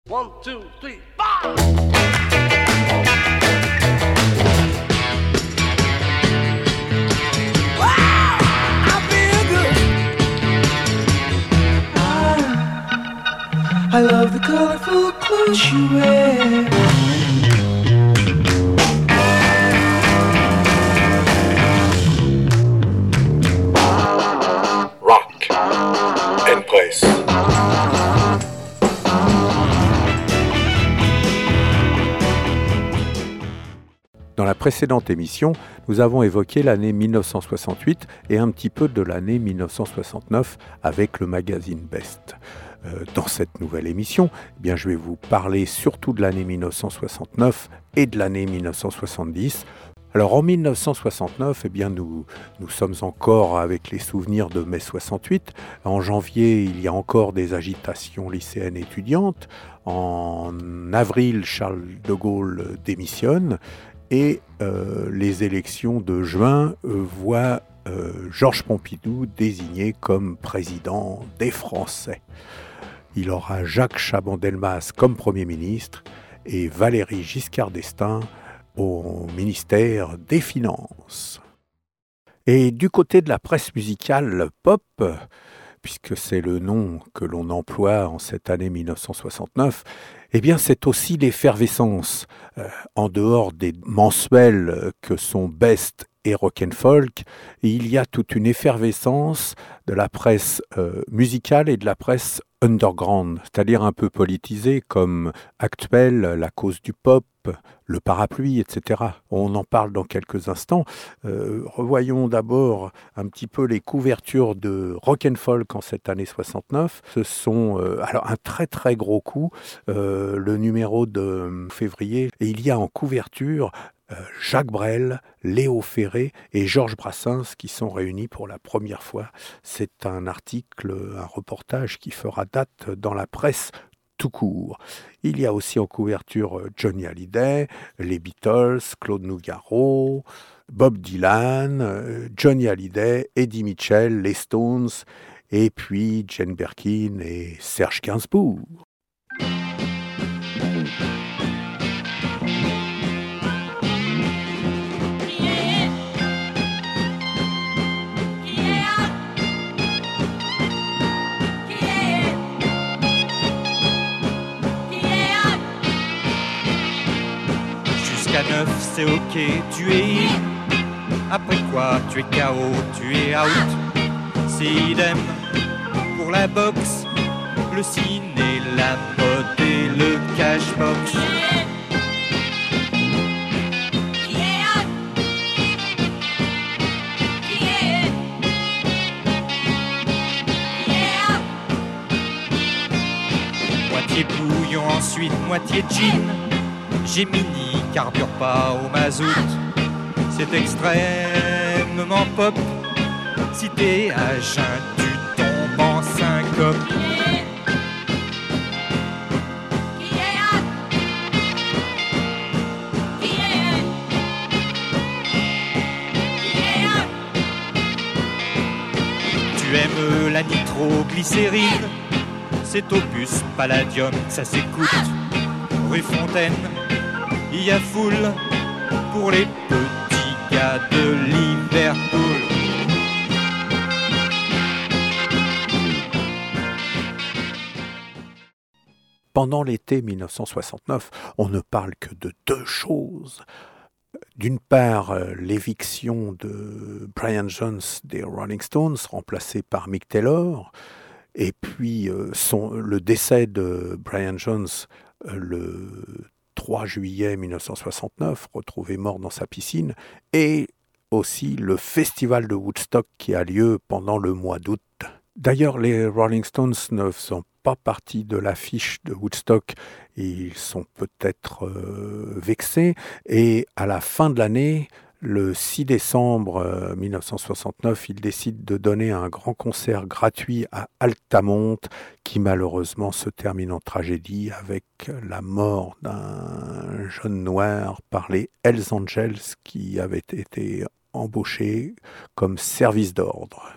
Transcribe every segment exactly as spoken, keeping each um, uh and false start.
One, two, three, four! I love the colorful clothes you wear. Rock and Place. Dans la précédente émission, nous avons évoqué l'année dix-neuf cent soixante-huit et un petit peu de l'année dix-neuf cent soixante-neuf avec le magazine Best. Euh, dans cette nouvelle émission, eh bien, je vais vous parler surtout de l'année dix-neuf cent soixante-neuf et de l'année dix-neuf cent soixante-dix. Alors en dix-neuf cent soixante-neuf, eh bien, nous, nous sommes encore avec les souvenirs de mai soixante-huit. En janvier, il y a encore des agitations lycéennes étudiantes. En avril, Charles de Gaulle démissionne. Et euh, les élections de juin euh, voient euh, Georges Pompidou désigné comme président des Français. Il aura Jacques Chaban-Delmas comme Premier ministre et Valéry Giscard d'Estaing au ministère des Finances. Et du côté de la presse musicale pop, puisque c'est le nom que l'on emploie en cette année dix-neuf cent soixante-neuf, eh bien c'est aussi l'effervescence. Euh, en dehors des mensuels que sont Best et Rock and Folk, il y a toute une effervescence de la presse euh, musicale et de la presse underground, c'est-à-dire un peu politisée, comme Actuel, La Cause du Pop, Le Parapluie, et cetera. On en parle dans quelques instants. Euh, revoyons d'abord un petit peu les couvertures de Rock and Folk en cette année soixante-neuf. Ce sont euh, alors un très très gros coup, euh, le numéro de février, et il y a en couverture Euh, Jacques Brel, Léo Ferré et Georges Brassens qui sont réunis pour la première fois. C'est un article, un reportage qui fera date dans la presse tout court. Il y a aussi en couverture Johnny Hallyday, les Beatles, Claude Nougaro, Bob Dylan, Johnny Hallyday, Eddie Mitchell, les Stones, et puis Jane Birkin et Serge Gainsbourg. Jusqu'à neuf, c'est ok, tu es in. Après quoi, tu es K O, tu es out. C'est idem pour la boxe, le ciné, la mode et le cashbox. Moitié bouillon, ensuite moitié gin. Gemini carbure pas au mazout. C'est extrêmement pop. Si t'es à jeun, tu tombes en syncope. Tu aimes la nitroglycérine? C'est Opus Palladium, ça s'écoute. Rue Fontaine, il y a foule pour les petits gars de Liverpool. Pendant l'été dix-neuf cent soixante-neuf, on ne parle que de deux choses. D'une part, l'éviction de Brian Jones des Rolling Stones, remplacé par Mick Taylor, et puis son, le décès de Brian Jones le trois juillet dix-neuf cent soixante-neuf, retrouvé mort dans sa piscine, et aussi le festival de Woodstock qui a lieu pendant le mois d'août. D'ailleurs, les Rolling Stones ne sont pas partie de l'affiche de Woodstock, ils sont peut-être euh, vexés, et à la fin de l'année, le six décembre euh, dix-neuf cent soixante-neuf, ils décident de donner un grand concert gratuit à Altamont, qui malheureusement se termine en tragédie avec la mort d'un jeune noir par les Hells Angels qui avait été embauché comme service d'ordre.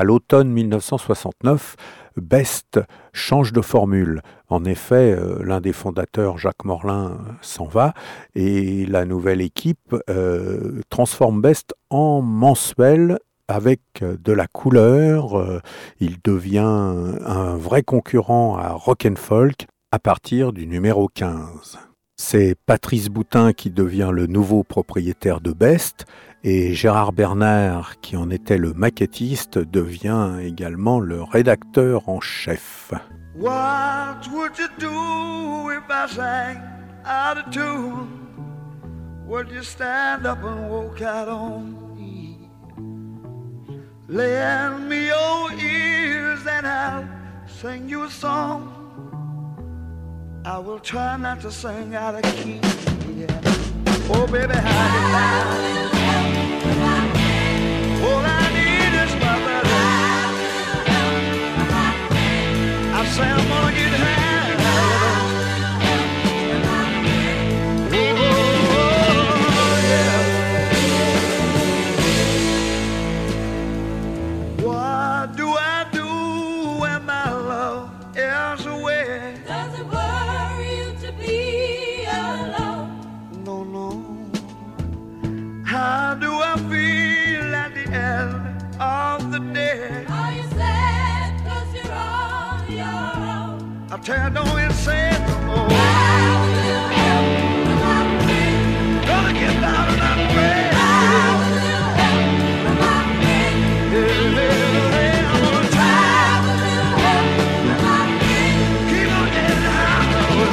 À l'automne mille neuf cent soixante-neuf, Best change de formule. En effet, euh, l'un des fondateurs, Jacques Morlin, s'en va et la nouvelle équipe euh, transforme Best en mensuel avec de la couleur. Euh, il devient un vrai concurrent à Rock and Folk à partir du numéro quinze. C'est Patrice Boutin qui devient le nouveau propriétaire de Best et Gérard Bernard, qui en était le maquettiste, devient également le rédacteur en chef. What would you do if I sang out of tune? Would you stand up and walk out on me? Lend me your ears and I'll sing you a song. I will try not to sing out of key. Yeah. Oh, baby, how you like? All I need is my brother. I say I'm gonna get high. Oh, yeah. What do I do when my love is away? Does it worry you to be alone? No, no. How do I feel at the end of the day? Are you sad cause you're on your own? I tell you, don't even say it no more. How will you help when I'm free? Gonna get down and I'm free. How will you help when I'm free? Yeah, yeah, yeah, I'm gonna try. How will you help when I'm free? Keep on getting down.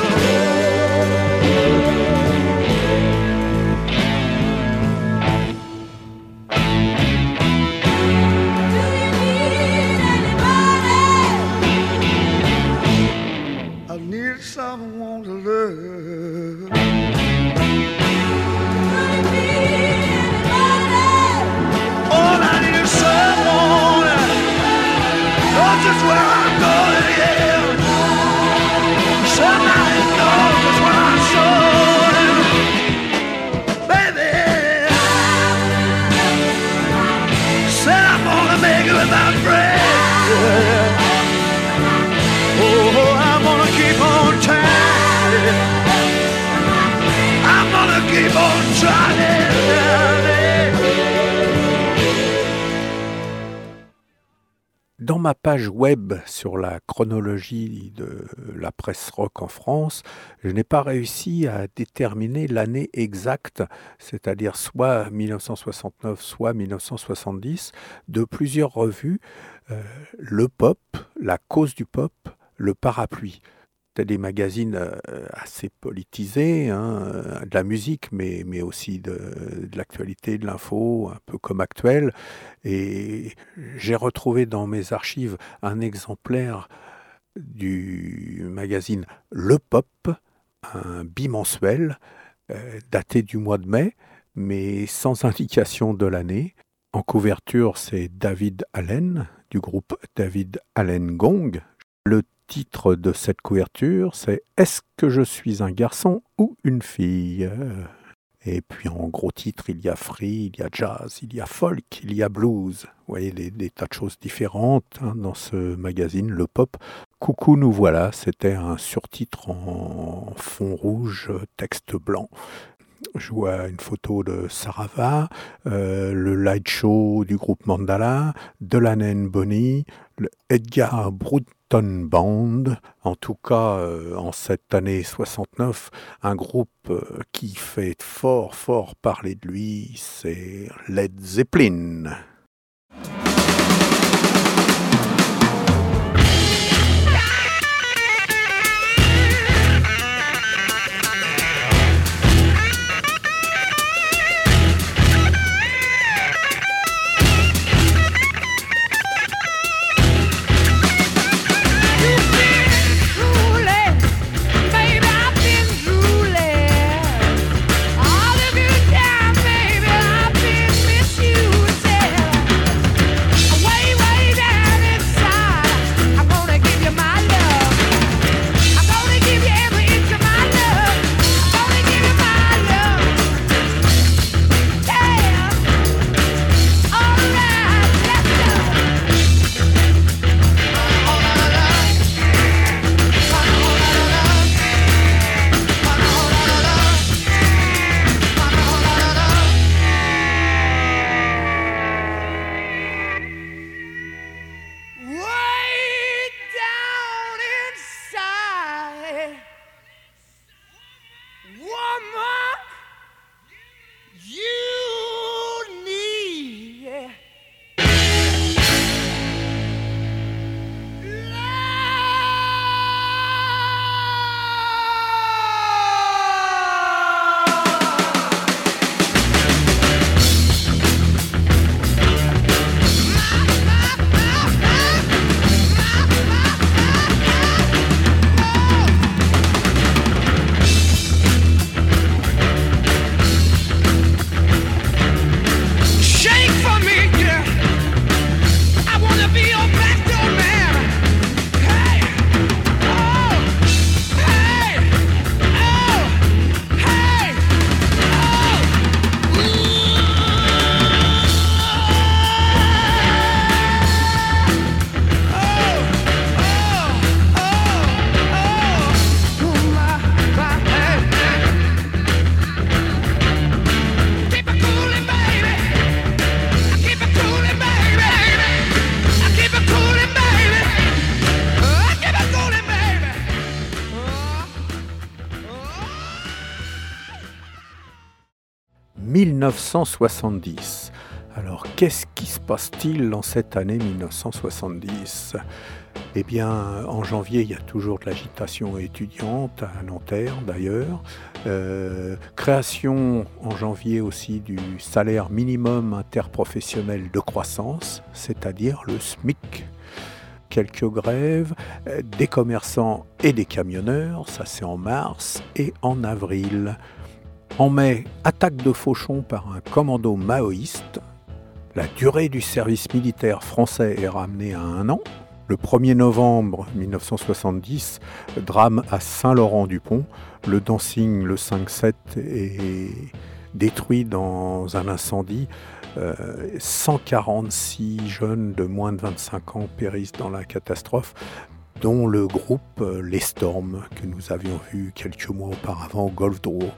Do you need anybody? I need someone to love. Could it be anybody? All I need is someone. Knows just where I'm going, yeah. Somebody knows just where I'm going. Baby, said I'm gonna make it with my friend. Oh, I'm gonna keep on trying. I'm gonna keep on trying. Dans ma page web sur la chronologie de la presse rock en France, je n'ai pas réussi à déterminer l'année exacte, c'est-à-dire soit mille neuf cent soixante-neuf, soit mille neuf cent soixante-dix, de plusieurs revues, euh, le pop, la cause du pop, le parapluie. C'était des magazines euh, assez politisés, hein, euh, de la musique, mais, mais aussi de, de l'actualité, de l'info, un peu comme Actuel. Et j'ai retrouvé dans mes archives un exemplaire du magazine Le Pop, un bimensuel, euh, daté du mois de mai, mais sans indication de l'année. En couverture, c'est David Allen, du groupe David Allen Gong. Le titre de cette couverture, c'est « Est-ce que je suis un garçon ou une fille ?» Et puis en gros titre, il y a free, il y a jazz, il y a folk, il y a blues. Vous voyez, des, des tas de choses différentes hein, dans ce magazine, le pop. Coucou, nous voilà, c'était un surtitre en fond rouge, texte blanc. Je vois une photo de Sarava, euh, le light show du groupe Mandala, Delaney Bonnie, le Edgar Bruton Band. En tout cas, euh, en cette année soixante-neuf, un groupe euh, qui fait fort, fort parler de lui, c'est Led Zeppelin. All the good time, baby, I've been misused. neuf cent soixante-dix. Alors, qu'est-ce qui se passe-t-il dans cette année mille neuf cent soixante-dix ? Eh bien, en janvier, il y a toujours de l'agitation étudiante, à Nanterre d'ailleurs. Euh, création en janvier aussi du salaire minimum interprofessionnel de croissance, c'est-à-dire le S M I C. Quelques grèves, euh, des commerçants et des camionneurs, ça c'est en mars et en avril. En mai, attaque de Fauchon par un commando maoïste. La durée du service militaire français est ramenée à un an. Le premier novembre mille neuf cent soixante-dix, drame à Saint-Laurent-du-Pont. Le dancing, le cinq sept, est détruit dans un incendie. Euh, cent quarante-six jeunes de moins de vingt-cinq ans périssent dans la catastrophe, dont le groupe euh, Les Storms, que nous avions vu quelques mois auparavant au Golfe d'Rouau.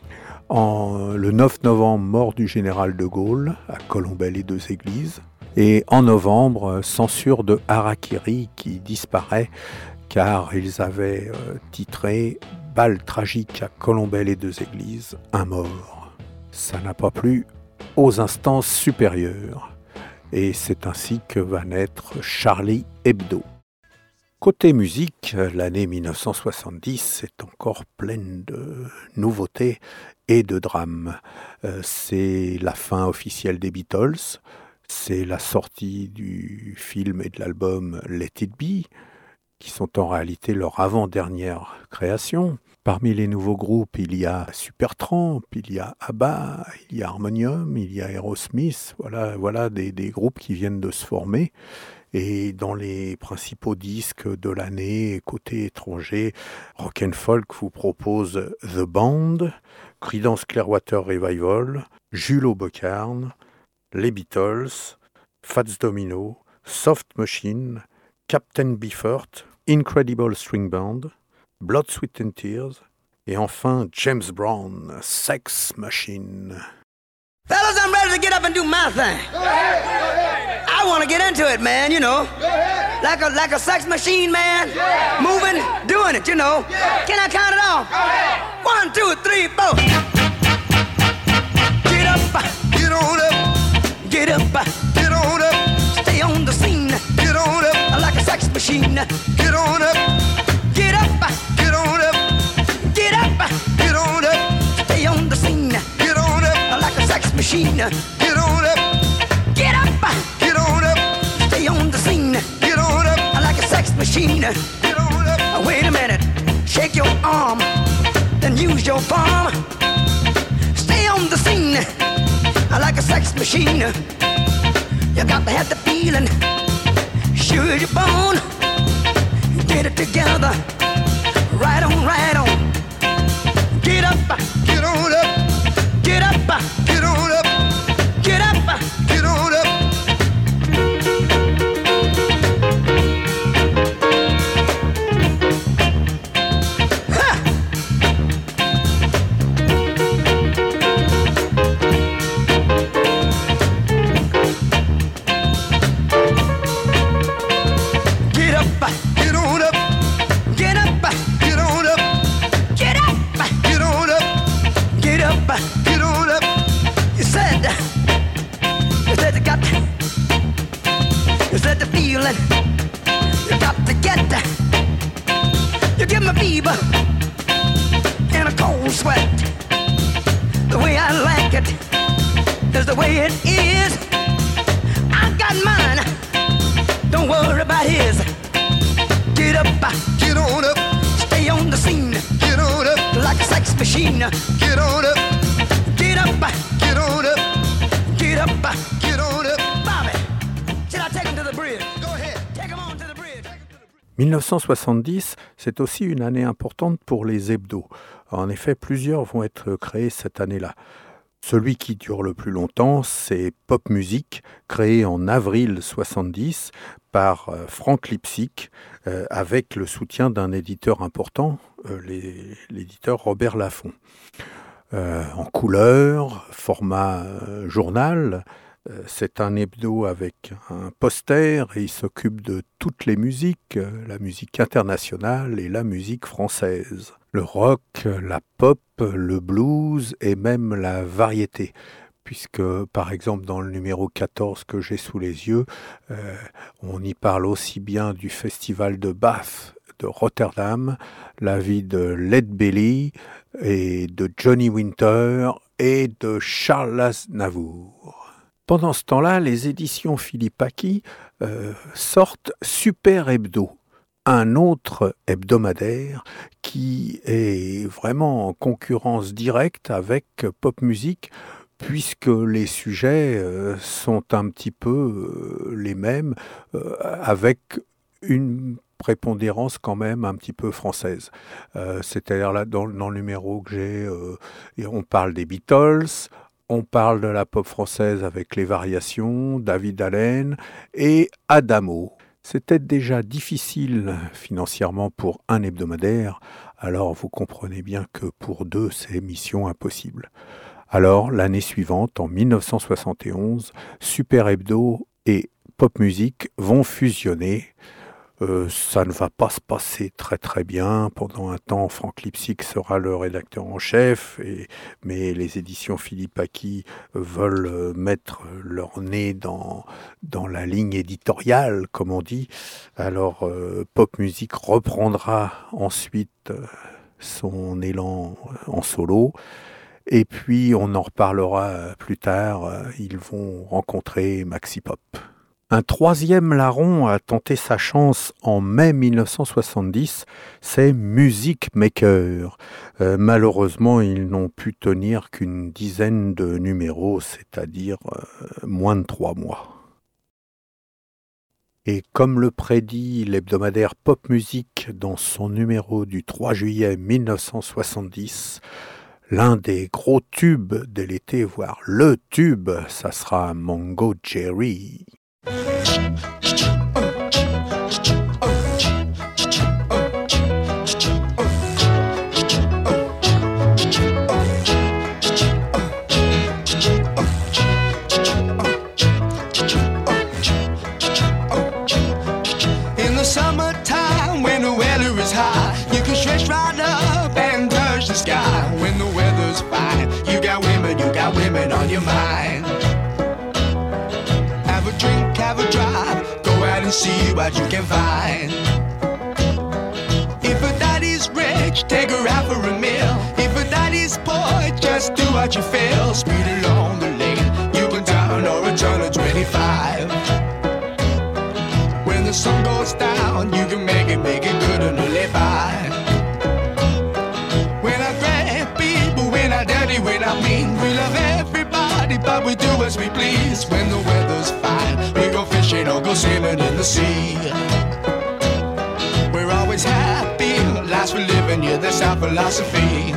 En, le neuf novembre, mort du général de Gaulle à Colombelles et deux Églises. Et en novembre, censure de Harakiri qui disparaît car ils avaient euh, titré « Balle tragique à Colombelles et deux Églises, un mort ». Ça n'a pas plu aux instances supérieures. Et c'est ainsi que va naître Charlie Hebdo. Côté musique, l'année mille neuf cent soixante-dix est encore pleine de nouveautés et de drames. Euh, c'est la fin officielle des Beatles. C'est la sortie du film et de l'album Let It Be, qui sont en réalité leur avant-dernière création. Parmi les nouveaux groupes, il y a Supertramp, il y a ABBA, il y a Harmonium, il y a Aerosmith. Voilà, voilà des, des groupes qui viennent de se former. Et dans les principaux disques de l'année, côté étranger, Rock and Folk vous propose The Band, Creedence Clearwater Revival, Jules Aubecarne, les Beatles, Fats Domino, Soft Machine, Captain Beefheart, Incredible String Band, Blood, Sweat and Tears, et enfin James Brown, Sex Machine. Fellas, I'm ready to get up and do my thing. I want to get into it, man, you know. Like a like a sex machine, man. Moving, doing it, you know. Can I count it off? One, two, three, four. Get up, Get on up, get up, get on up, stay on the scene. get on up, Like a sex machine. get on up, Get up, get on up, get up, get on up, stay on the scene. get on up, Like a sex machine. get on up, Get up, get on up, stay on the scene. get on up, Like a sex machine. get on up. Wait a minute, shake your arm, then use your palm. Stay on the scene, like a sex machine. You got to have the feeling, sure as you're born. Get it together, right on, right on. Get up, Get on up, get up, get on up, get up. get on up. Get up, Get on up, get up, get on up, get up, get on up, get up. get on up. You said, you said you got, you said the feeling, you got to get, you give me fever and a cold sweat. The way I like it is the way it is. I got mine, don't worry about his. Get up, Get on up, stay on the scene get on up, like a sex machine. get on up, Get up, get on up, get up. get on up. Bobby, should I take him to the bridge? Go ahead. Take him on to the bridge. mille neuf cent soixante-dix, c'est aussi une année importante pour les hebdos. En effet, plusieurs vont être créés cette année-là. Celui qui dure le plus longtemps, c'est Pop Music, créé en avril soixante-dix par euh, Frank Lipsick, euh, avec le soutien d'un éditeur important, euh, les- l'éditeur Robert Laffont. Euh, en couleur, format euh, journal, euh, c'est un hebdo avec un poster et il s'occupe de toutes les musiques, euh, la musique internationale et la musique française. Le rock, la pop, le blues et même la variété. puisque par exemple dans le numéro quatorze que j'ai sous les yeux, euh, on y parle aussi bien du festival de Bath, de Rotterdam, la vie de Lead Belly et de Johnny Winter et de Charles Aznavour. Pendant ce temps-là, les éditions Philippe Aki euh, sortent Super Hebdo, un autre hebdomadaire qui est vraiment en concurrence directe avec Pop Music, puisque les sujets euh, sont un petit peu euh, les mêmes, euh, avec une prépondérance quand même un petit peu française. Euh, c'est-à-dire là, dans, dans le numéro que j'ai, euh, on parle des Beatles, on parle de la pop française avec les variations, David Allen et Adamo. C'était déjà difficile financièrement pour un hebdomadaire, alors vous comprenez bien que pour deux, c'est mission impossible. Alors, l'année suivante, en mille neuf cent soixante et onze, Super Hebdo et Pop Music vont fusionner. Euh, ça ne va pas se passer très très bien. Pendant un temps, Franck Lipsic sera le rédacteur en chef, et, mais les éditions Philippe Aki veulent mettre leur nez dans, dans la ligne éditoriale, comme on dit. Alors, euh, Pop Music reprendra ensuite euh, son élan en solo. Et puis, on en reparlera plus tard, ils vont rencontrer Maxi Pop. Un troisième larron a tenté sa chance en mai mille neuf cent soixante-dix, c'est Music Maker. Euh, malheureusement, ils n'ont pu tenir qu'une dizaine de numéros, c'est-à-dire euh, moins de trois mois. Et comme le prédit l'hebdomadaire Pop Music dans son numéro du trois juillet mille neuf cent soixante-dix, l'un des gros tubes de l'été, voire le tube, ça sera Mongo Jerry. In the summertime, when the weather is high, you can stretch right up and touch the sky. When the weather's fine, you got women, you got women on your mind. Have a drink, have a drive, go out and see what you can find. If a daddy's rich, take her out for a meal. If a daddy's poor, just do what you feel. Speed along the lane, you can turn or a turn of twenty-five. When the sun goes down, you can make it, make it good and live by. When I grab people, when I dirty, when I mean, we love everybody, but we do as we please. When the weather's fine, we go fishing or go sailing in the sea. We're always happy, lives we live in, yeah, that's our philosophy.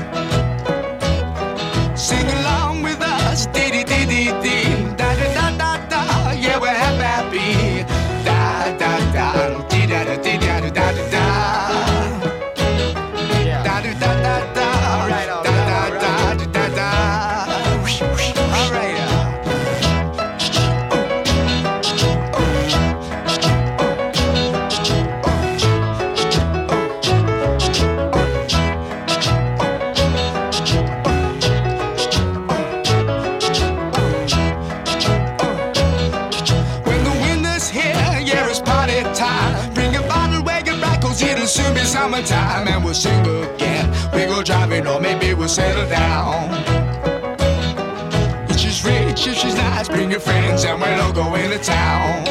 Sing along with us, dee dee dee dee dee, da da da da da, yeah, we're happy. Da da da, dee da da dee da da da da da. Da da da da da, da da da da da da. All right. Soon be summertime and we'll sing again. We go driving or maybe we'll settle down. If she's rich, if she's nice, bring your friends and we'll all go into town.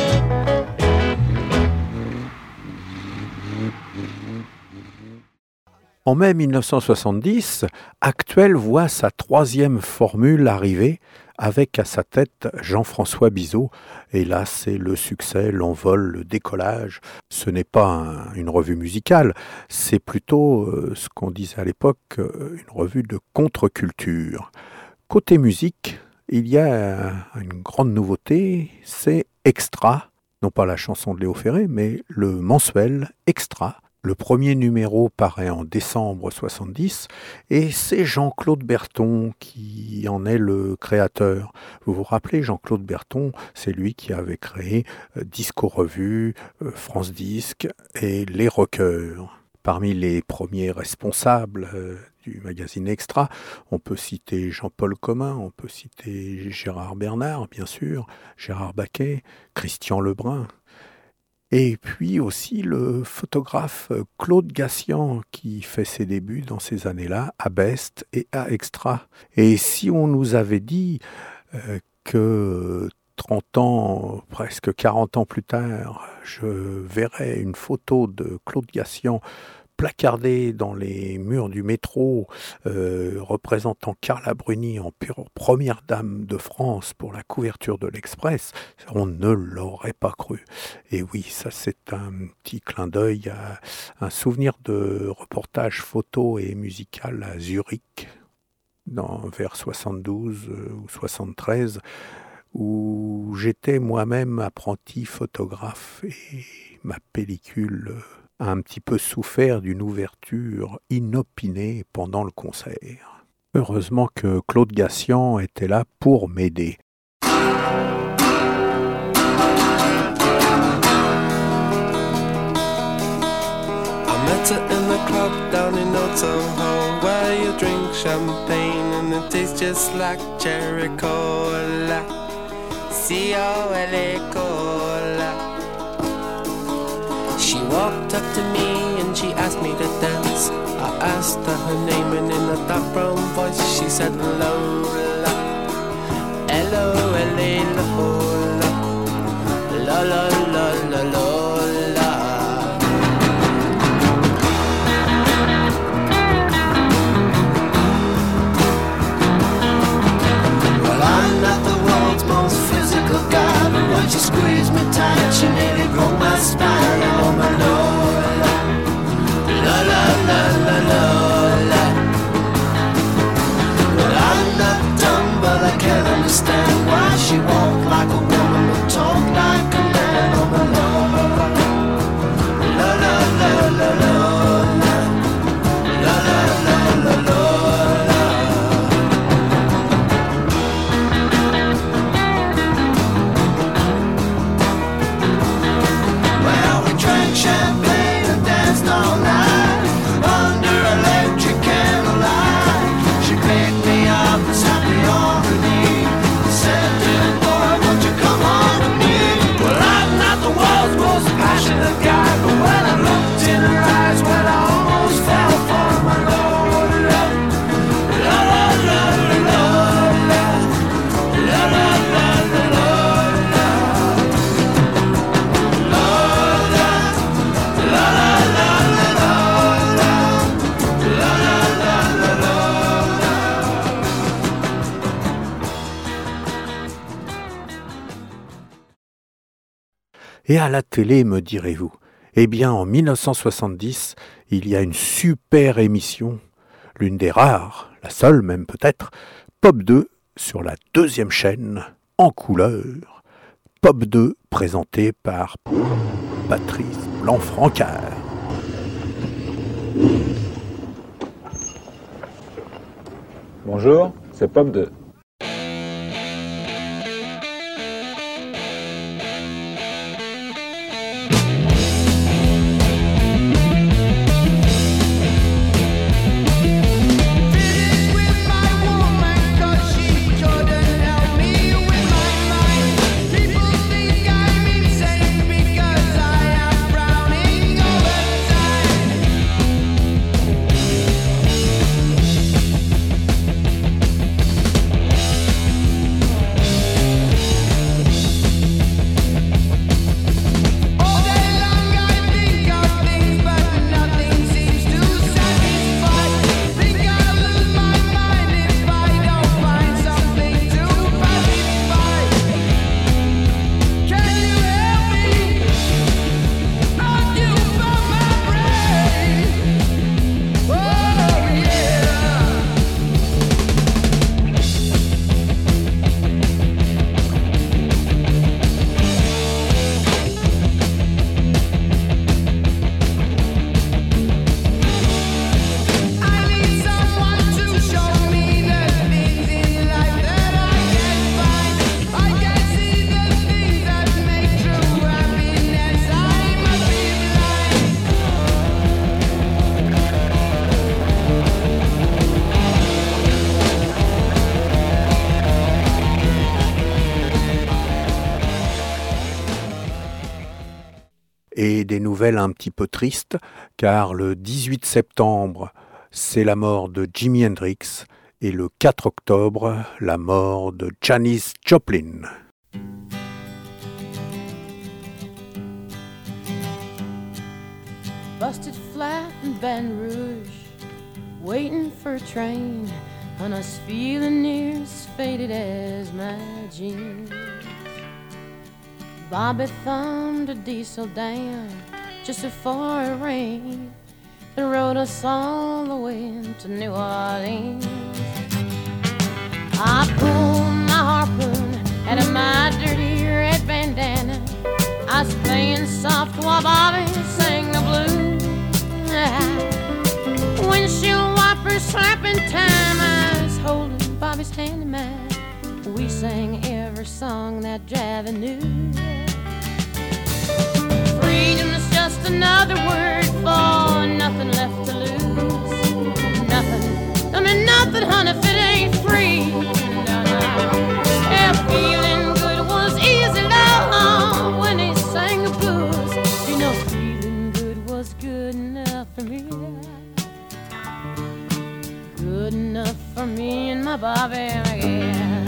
En mai mille neuf cent soixante-dix, Actuel voit sa troisième formule arriver avec à sa tête Jean-François Bizot. Et là, c'est le succès, l'envol, le décollage. Ce n'est pas un, une revue musicale, c'est plutôt euh, ce qu'on disait à l'époque, euh, une revue de contre-culture. Côté musique, il y a une grande nouveauté, c'est Extra, non pas la chanson de Léo Ferré, mais le mensuel Extra. Le premier numéro paraît en décembre soixante-dix et c'est Jean-Claude Berton qui en est le créateur. Vous vous rappelez, Jean-Claude Berton, c'est lui qui avait créé Disco Revue, France Disque et Les Rockers. Parmi les premiers responsables euh, du magazine Extra, on peut citer Jean-Paul Commun, on peut citer Gérard Bernard, bien sûr, Gérard Baquet, Christian Lebrun, et puis aussi le photographe Claude Gassian qui fait ses débuts dans ces années-là à Best et à Extra. Et si on nous avait dit euh, que trente ans, presque quarante ans plus tard, je verrais une photo de Claude Gassian placardée dans les murs du métro, euh, représentant Carla Bruni en pure première dame de France pour la couverture de l'Express, on ne l'aurait pas cru. Et oui, ça c'est un petit clin d'œil à un souvenir de reportage photo et musical à Zurich, dans, vers soixante-douze ou soixante-treize, où j'étais moi-même apprenti photographe et ma pellicule a un petit peu souffert d'une ouverture inopinée pendant le concert. Heureusement que Claude Gassian était là pour m'aider. I met her in the club down in Old Soho, where you drink champagne and it tastes just like cherry cola. C O L A cola. She walked up to me and she asked me to dance. I asked her her name and in a dark brown voice she said Lola. L O L A Lola. La la la la Lola. Well, I'm not the world's most physical guy, but when she squeezed me tight she nearly broke my spine. Oh my Lola, la la la la Lola. Well, I'm not dumb, but I can't understand why she walked like a woman but talk like a man. Oh my Lola, la la la la Lola, la la la la Lola. Well, we drank champagne and danced all night under electric candlelight. She picked me up and sat me on her knee. Said, "Little boy, won't you come home with me?" Well, I'm not the world's most passionate guy, but when I looked in her eyes, well, I almost fell for my Lola. La la la la Lola. La la la la Lola. Lola. La la la la Lola. La la la la Lola. Et à la télé, me direz-vous? Eh bien, en mille neuf cent soixante-dix, il y a une super émission, l'une des rares, la seule même peut-être, Pop deux, sur la deuxième chaîne, en couleur. Pop deux, présenté par Patrice Blanc-Francard. Bonjour, c'est Pop deux. et des nouvelles un petit peu tristes, car le dix-huit septembre, c'est la mort de Jimi Hendrix, et le quatre octobre, la mort de Janis Joplin. Busted flat in Baton Rouge, waiting for a train, and I was feeling near as faded as my jeans. Bobby thumbed a diesel down just before it rained and rode us all the way to New Orleans. I pulled my harpoon out of my dirty red bandana. I was playing soft while Bobby sang the blues. Windshield wipers slapping time, I was holding Bobby's hand in mine. We sang every song that Javi knew. Freedom is just another word for nothing left to lose. Nothing, don't mean nothing, honey, if it ain't free. No, no. Yeah, feeling good was easy, love, when he sang the blues. You know, feeling good was good enough for me. Good enough for me and my Bobby, yeah.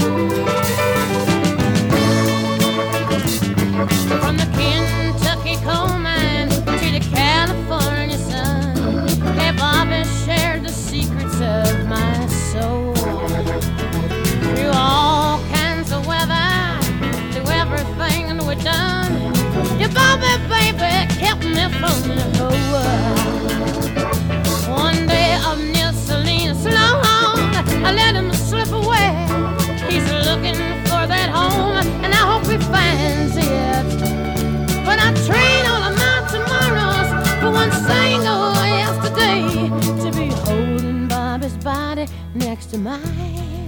From the Kentucky coal mine to the California sun, hey, Bobby shared the secrets of my soul. Through all kinds of weather, through everything that we've done, yeah, Bobby, baby, kept me from the whole world. One day up near Salinas, long, I let him slip away. He's looking for that home, and I hope he finds it. But I trade all of my tomorrows for one single yesterday, to be holding Bobby's body next to mine.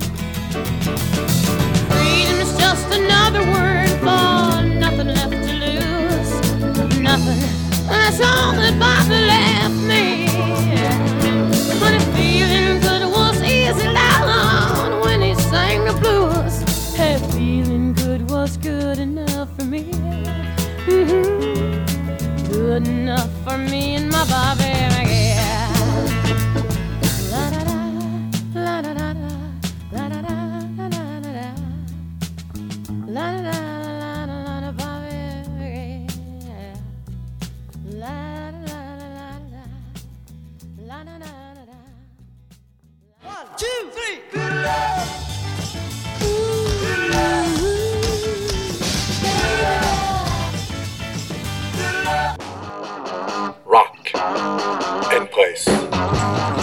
Freedom is just another word for nothing left to lose. Nothing, that's all that Bobby left me. But if feeling good was easy, loud when he sang the blues, hey, feeling good was good enough for me. Mm-hmm. Good enough for me and my Bobby, yeah. La da da, la da da da, la da da, la da da da, la da da, la da la da, Bobby, yeah. La da da la da, la da da da. One, two, three, good love. Rock and place.